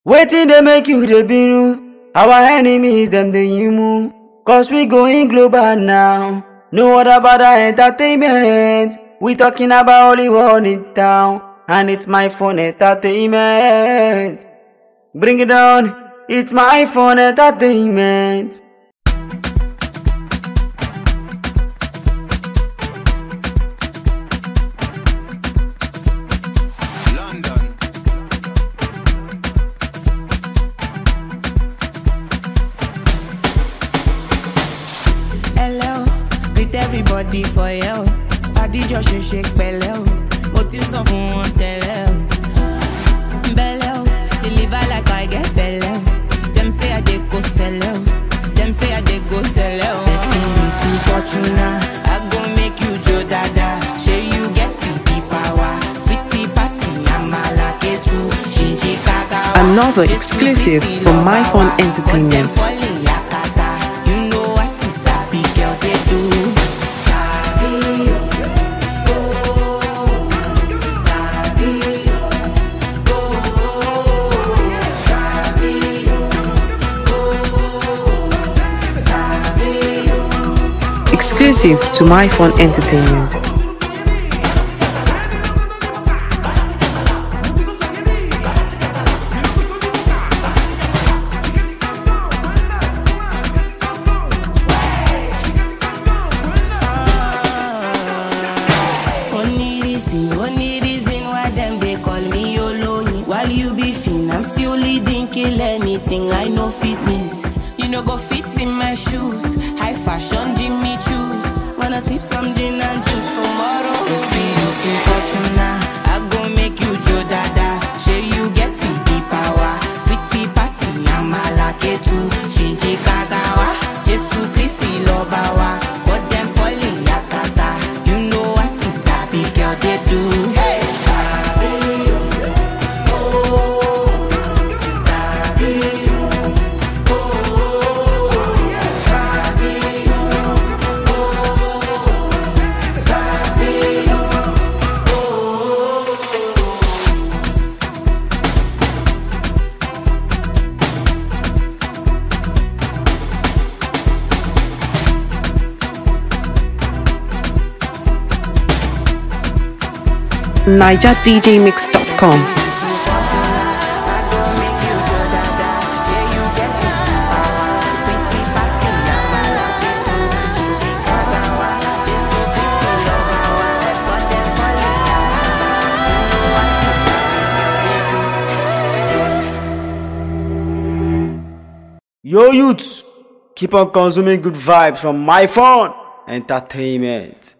Waiting they make you the binu. Our enemies them the yimu. Cause we going global now. No other but entertainment. We talking about Hollywood in town. And it's my phone entertainment. Bring it down. It's my phone entertainment. Everybody for you. Body just shake belly. What is up on tell belly? Deliver like I get belly. Them say I dey go sell. Them say I dey go sell. Best me to Fortuna. I go make you Joe Dada. Say you get the power. Sweetie passy, I'm a lucky too. Shinji Kagawa. Another exclusive from My Phone Entertainment. Exclusive to My Phone Entertainment. Only reason why them they call me Yolo. While you be fin, I'm still leading, kill anything. I know fitness, you know go fit in my shoes. High fashion, Jimmy choose. Wanna sip something and choose tomorrow. It's beauty Fortuna. I go make you Joe Dada. Say you get the power. Sweetie passy, I'm a lucky too. Shinji Kagawa. Jesu Christi Lobawa. Got them falling yakata. You know I see sabi girl they do. Hey, sabi, oh, sabi, oh, sabi. NigerDJMix.com. Yo youths, keep on consuming good vibes from My Phone Entertainment.